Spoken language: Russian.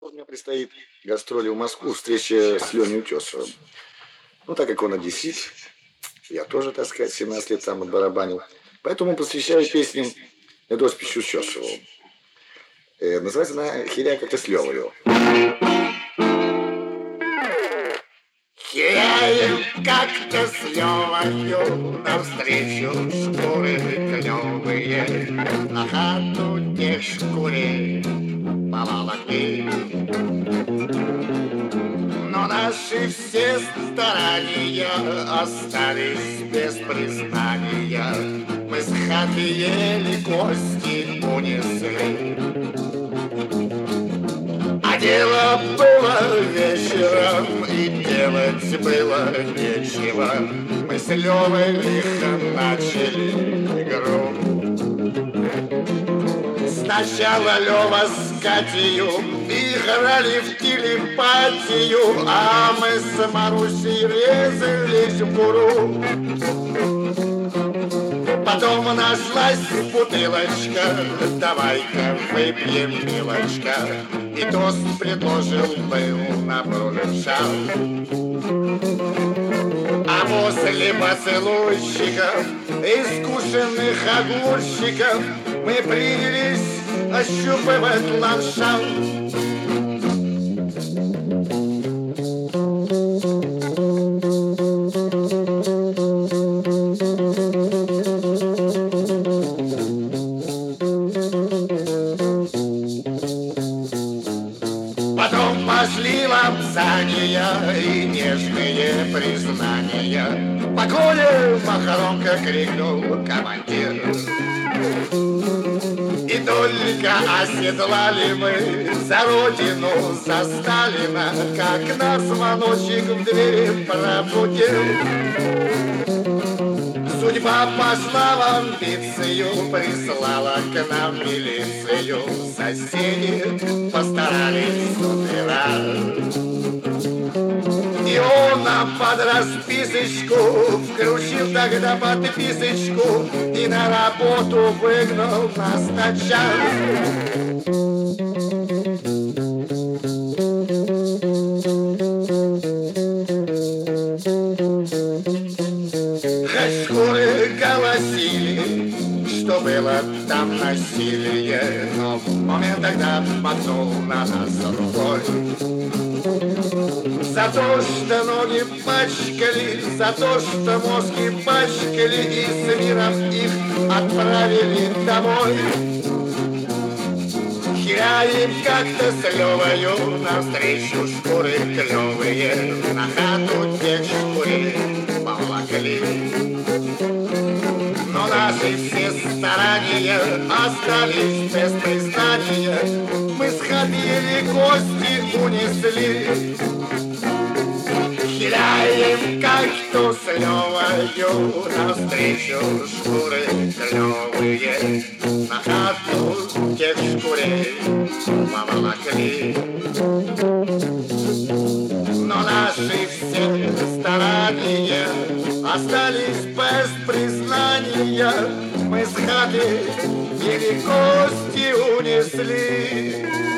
У меня предстоит гастроли в Москву, встреча с Леней Утесовым. Ну, так как он одессит, я тоже, так сказать, 17 лет там отбарабанил. Поэтому посвящаю песням Эдоспичу Утесову. Называется она «Хиряй как-то с Левою». Херяем как-то с Левою навстречу шкуры клевые, на хату тех шкурей поволокли. Но наши все старания остались без признания. Мы с хаты еле кости унесли. А дело было вечером, и делать было нечего. Мы с Левой лихо начали игру. Сначала Лева с Катею играли в телепатию, а мы с Марусей резались в буру. Потом нашлась бутылочка, давай-ка выпьем, милочка. И тост предложил был на прошлый. А после поцелуйщиков, искушенных огурщиков, мы принялись ощупывать ландшафт. Потом пошли лапзания и нежные признания. По Коле Махаронка крикнул командир. И только оседлали мы за родину, за Сталина, как нас звоночек в двери пробудил. Судьба пошла в амбицию, прислала к нам милицию. Соседи постарались с утра. И он нам под расписочку включил тогда подписочку и на работу выгнал нас на час. Шкуры голосили, что было там насилие, но момент тогда махнул на нас рукой. За то, что ноги пачкали, за то, что мозги пачкали, и с миром их отправили домой. Херяем как-то с Левою навстречу шкуры клевые, на хату тех шкурей поволокли. Но наши все старания остались без признания. Мы сходили, кости унесли. Хиляем как-то с Левою навстречу шкуры клевые, на хату тех шкурей поволокли. Но наши все старания остались без признания. Мы с хаты еле кости унесли.